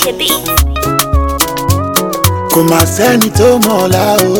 the beat. Kò mà sẹ́ni tó mọ̀ ọ̀la o.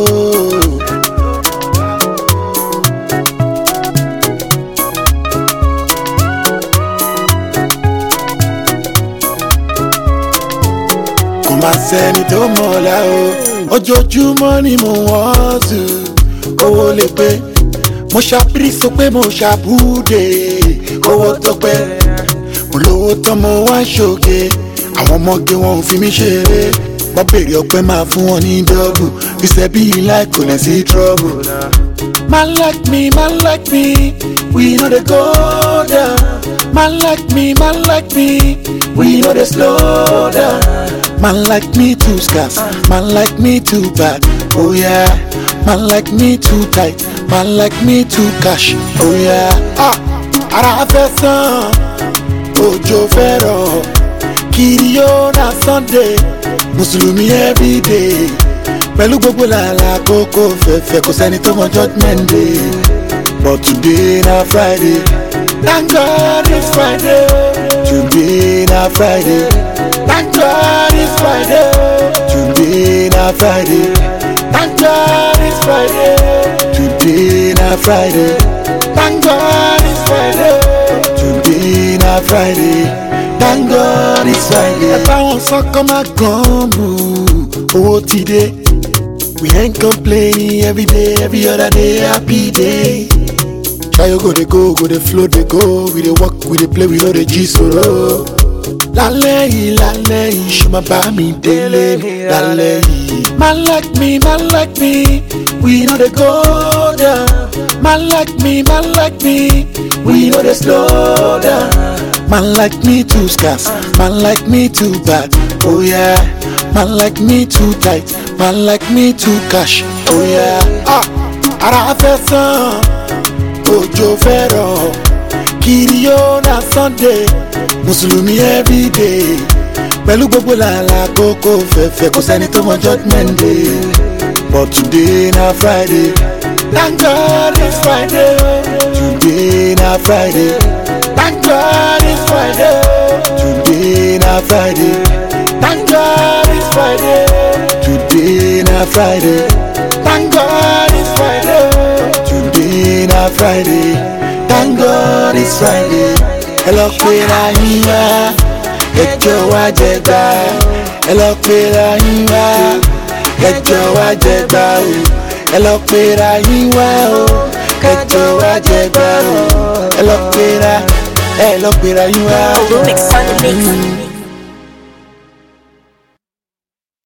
Kò mà sẹ́ni tó mọ̀ ọ̀la o. Ojoojúmọ́ ni mo wọ́n tù owó lè pé. Mo ṣàbírí sọ pé mo ṣàbúdé owó tó pẹ́. Mo lówó tán mo wá ṣòge. Àwọn ọmọge wọn ò fi mí ṣeré. Wọ́n béèrè ọpẹ́ máa fún wọn ní dọ́bù. Ìṣẹ́ bí ilá kò lè sí trouble. Man like me, we know they go down. Man like me, we know they slow down. Man like me too scarce, man like me too bad. Oh yeah, man like me too tight, man like me too cash. Oh yeah, ara fẹ́ sàn, òjò fẹ́ rọ̀, kiri yóò na Sunday, Mùsùlùmí everyday. Pẹ̀lú gbogbo làálàá kókó fẹ́fẹ́ kò sẹ́ni tó mọ judgment day. But today na Friday, thank God it's Friday. Today na Friday, thank God it's Friday. Today na Friday, thank God it's Friday. Today na Friday, thank God it's Friday. Today na Friday, thank God it's Friday. Ẹ bá wọn sọ́kọ́ máa gan mú owó ti dé. We ain't complaining every day, every other day, happy day. Try you go dey flow, dey go. We dey walk, we dey play, we know dey G solo. Lálẹ́ yìí, ṣo ma bá mi délé lálẹ́ yìí. Man like me, we know dey go down. Man like me, we know dey slow down. Man like me too scarce, man like me too bad. Oh yeah, man like me too tight, man like me too cash. Oh yeah, ara fẹ́ sàn, òjò fẹ́ rọ̀, kiri yóò na Sunday, Mùsùlùmí everyday. Pẹ̀lú gbogbo làálàá kókó fẹ́fẹ́ kò sẹ́ni tó mọ judgment day. But today na Friday, thank God it's Friday. Today na Friday, thank God it's Friday. Today na Friday, thank God it's Friday. Today na Friday, thank God it's Friday. Today na Friday, thank God it's Friday. Ẹ lọ pé ra yín wá, ẹjọ́ wá jẹ gbà. Ẹ lọ pé ra yín wá, ẹjọ́ wá jẹ gbà o. Ẹ lọ pé ra yín wá o, ẹjọ́ wá jẹ gbà o. Ẹ lọ pé ra yín wá o. Mix on the mix.